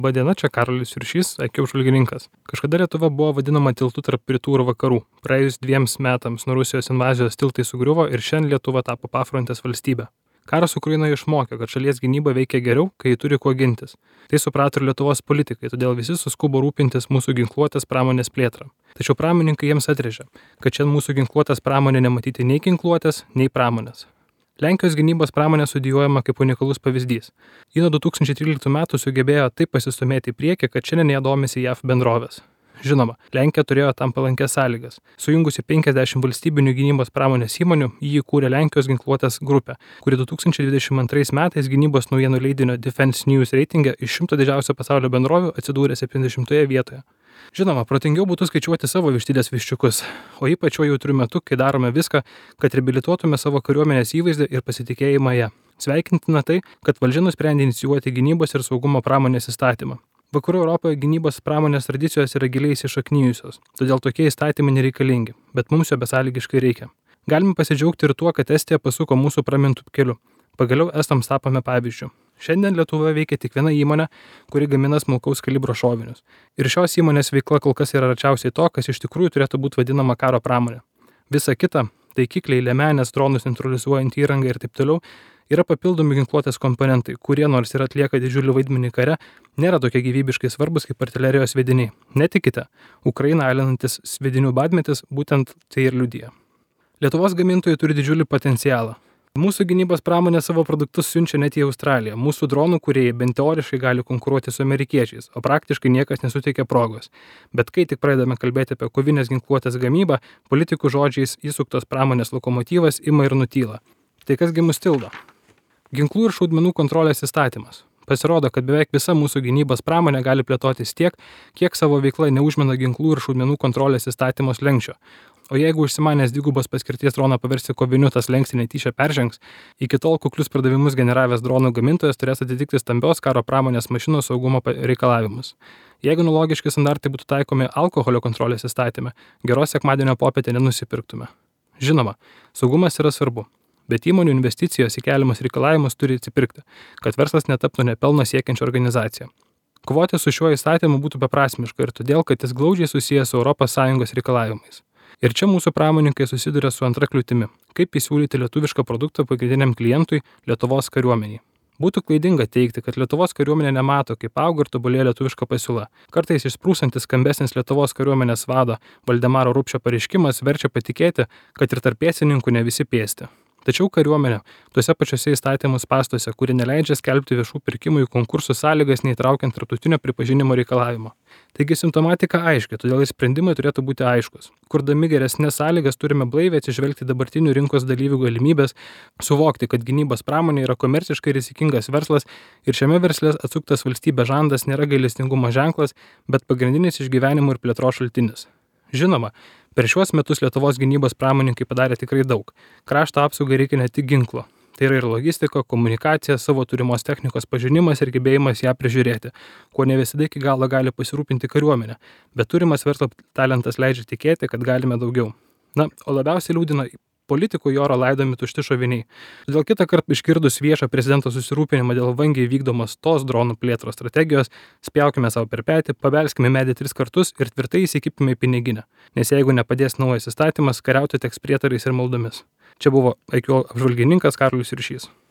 Labadiena, čia Karolis Juršys, IQ apžvalgininkas. Kažkada Lietuva buvo vadinama tiltu tarp rytų ir vakarų. Praėjus 2 metams nuo Rusijos invazijos tiltai sugriuvo ir šiandien Lietuva tapo pafrontės valstybė. Karas Ukrainoje išmokė, kad šalies gynyba veikia geriau, kai ji turi kuo gintis. Tai suprato ir Lietuvos politikai, todėl visi suskubo rūpintis mūsų ginkluotės pramonės plėtrą. Tačiau pramonininkai jiems atrėžė, kad šiandien mūsų ginkluotės pramonė nematyti nei ginkluotės, nei pramonės. Lenkijos gynybos pramonė studijuojama kaip unikalus pavyzdys. Ji nuo 2013 metų sugebėjo taip pasistumėti į priekį, kad šiandien ją domisi JAV bendrovės. Žinoma, Lenkija turėjo tam palankės sąlygas. Sujungusi 50 valstybinių gynybos pramonės įmonių, ji įkūrė Lenkijos ginkluotės grupę, kuri 2022 metais gynybos naujienų leidinio Defense News reitinge iš 100 didžiausių pasaulio bendrovių atsidūrė 70 vietoje. Žinoma, protingiau būtų skaičiuoti savo vištidės viščiukus, o ypač šiuo jautriu metu, kai darome viską, kad reabilituotume savo kariuomenės įvaizdį ir pasitikėjimą ją. Sveikintina tai, kad valdžia nusprendė inicijuoti gynybos ir saugumo pramonės įstatymą. Vakarų Europoje gynybos pramonės tradicijos yra giliai įsišaknijusios, todėl tokie įstatymai nereikalingi, bet mums jo besąlygiškai reikia. Galime pasidžiaugti ir tuo, kad Estija pasuko mūsų pramintų keliu. Pagaliau estams tapome pavyzdžių. Šiandien Lietuvoje veikia tik viena įmonė, kuri gamina smulkaus kalibro šovinius. Ir šios įmonės veikla kol kas yra arčiausiai to, kas iš tikrųjų turėtų būti vadinama karo pramonė. Visa kita - taikikliai, liemenės, dronus neutralizuojant įrangą ir taip toliau - yra papildomi ginkluotės komponentai, kurie nors ir atlieka didžiulį vaidmenį kare, nėra tokie gyvybiškai svarbus kaip artilerijos sviediniai. Netikite, Ukrainą alinantis sviedinių badmetis būtent tai ir liudija. Lietuvos gamintojai turi didžiulį potencialą. Mūsų gynybos pramonė savo produktus siunčia net į Australiją. Mūsų dronų kūrėjai bent teoriškai gali konkuruoti su amerikiečiais, o praktiškai niekas nesuteikia progos. Bet kai tik pradedame kalbėti apie kovinės ginkluotės gamybą, politikų žodžiais įsuktos pramonės lokomotyvas ima ir nutyla. Tai kasgi mus tildo? Ginklų ir šaudmenų kontrolės įstatymas. Pasirodo, kad beveik visa mūsų gynybos pramonė gali plėtotis tiek, kiek savo veikla neužmina ginklų ir šaudmenų kontrolės įstatymo slenksčio. O jeigu užsimanęs dvigubos paskirties droną paversti koviniu, tas slenkstį netyčia peržengs, iki tol kuklius pardavimus generavęs dronų gamintojas turės atitikti stambios karo pramonės mašinos saugumo reikalavimus. Jeigu analogiški standartai būtų taikomi alkoholio kontrolės įstatyme, geros sekmadienio popietę nenusipirktume. Žinoma, saugumas yra svarbu, bet įmonių investicijos į keliamus reikalavimus turi atsipirkti, kad verslas netaptų nepelno siekiančią organizaciją. Kovoti su šiuo įstatymu būtų beprasmiška ir todėl, kad jis glaudžiai susijęs su ES reikalavimais. Ir čia mūsų pramoninkai susiduria su antra kliūtimi - kaip įsiūlyti lietuvišką produktą pagrindiniam klientui Lietuvos kariuomeniai. Būtų klaidinga teigti, kad Lietuvos kariuomenė nemato, kaip auga ir tobulėja lietuviška pasiūla. Kartais išsprūsantis skambesnis Lietuvos kariuomenės vado Valdemaro Rupšio pareiškimas verčia patikėti, kad ir tarp pėstininkų ne visi pėsti. Tačiau kariuomenė, tuose pačiuose įstatymų spąstuose, kuri neleidžia skelbti viešų pirkimų į konkursų sąlygas, neįtraukiant tarptautinio pripažinimo reikalavimo. Taigi simptomatika aiški, todėl ir sprendimai turėtų būti aiškus. Kurdami geresnės sąlygas turime blaiviai atsižvelgti dabartinių rinkos dalyvių galimybės, suvokti, kad gynybos pramonė yra komerciškai rizikingas verslas ir šiame versle atsuktas valstybės žandas nėra gailestingumo ženklas, bet pagrindinis išgyvenimo ir plėtros šaltinis. Žinoma, per šiuos metus Lietuvos gynybos pramonininkai padarė tikrai daug. Krašto apsaugai reikia ne tik ginklo. Tai yra ir logistika, komunikacija, savo turimos technikos pažinimas ir gebėjimas ją prižiūrėti, kuo ne visada iki galo gali pasirūpinti kariuomenė, bet turimas verslo talentas leidžia tikėti, kad galime daugiau. Na, o labiausiai liūdina politikų į orą laidomi tušti šoviniai. Todėl kitą kartą išgirdus viešą prezidento susirūpinimą dėl vangiai vykdomos tos dronų plėtros strategijos, spjaukime savo per petį, pabelskime medį 3 kartus ir tvirtai įsikipime į piniginę. Nes jeigu nepadės naujas įstatymas, kariauti teks prietarais ir maldomis. Čia buvo IQ apžvalgininkas Karolis Juršys.